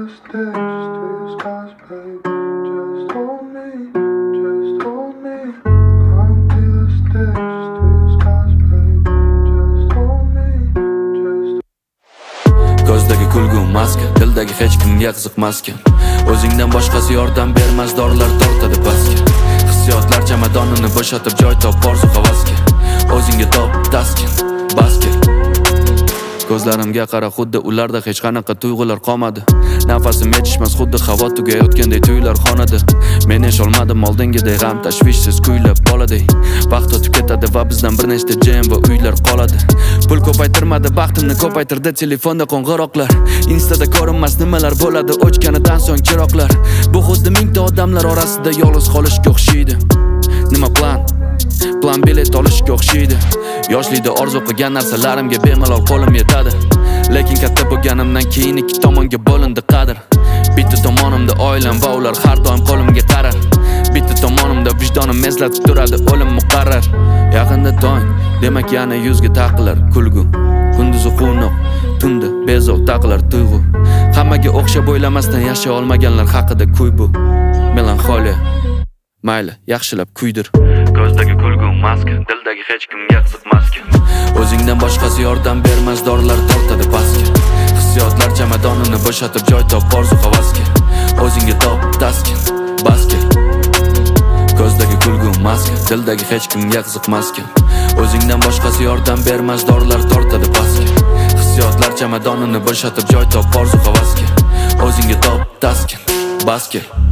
the stage, to your skies, babe. Just hold me, just hold me. Climb to the stage, to your skies, babe. Just hold me, just. Ko'zdagi kulgu maska, dildagi hech kimga qiziqmaskan. O'zingdan boshqasi yordam bermas, dorilar tortadi pastga. Hissiyotlar chamadonini bo'shatib joy top orzu havasga. O'zingga top taskin, basket. Ko'zlarimga qara, xuddi ularda hech qanaqa tuyg'ular qolmadi. Nafasim yetishmas, xuddi havo tugayotgandek tuylar xonada. Men esholmadim oldingidek g'am tashvishsiz kuylab boladay. Vaqt o'tib ketadi va bizdan bir nechta jam va uylar qoladi. Pul ko'paytirmadi, baxtimni ko'paytirdi telefonda qo'ng'iroqlar. Instada ko'rinmas nimalar bo'ladi o'chganidan so'ng chiroqlar. Bu xuddi mingta odamlar orasida yolg'iz qolishga o'xshaydi. Nima plan? Plan bilet olishga o'xshaydi. Yoshlikda orzu qilgan narsalarimga bemalol qo'lim yetadi. Lekin katta bo'lganimdan keyin ikki tomonga bo'lindi qadr. Bitta tomonimda oilam va ular har doim qo'limga qarar. Bitta tomonimda vijdonim eslatib turadi o'lim muqarrar. Yaqinda tong, demak yana yuzga taqilar kulgu. Kunduzi quvnoq, tunda bezov taqilar tuyg'u. Hammaga o'xshab o'ylamasdan yashay olmaganlar haqida kuy bu. Melanxoliya. Mayli, yaxshilab kuydir. Ko'zdagi kulgu maska, dildagi hech kimga qiziqmaskan. O'zingdan boshqasi yordam bermas, dorilar tortadi pastga. Hissiyotlar chamadonini bo'shatib joy top orzu havasga. O'zingga top taskin, basket. Ko'zdagi kulgu maska, dildagi hech kimga qiziqmaskan. O'zingdan boshqasi yordam bermas, dorilar tortadi pastga. Hissiyotlar chamadonini bo'shatib joy top orzu havasga. O'zingga top taskin, basket.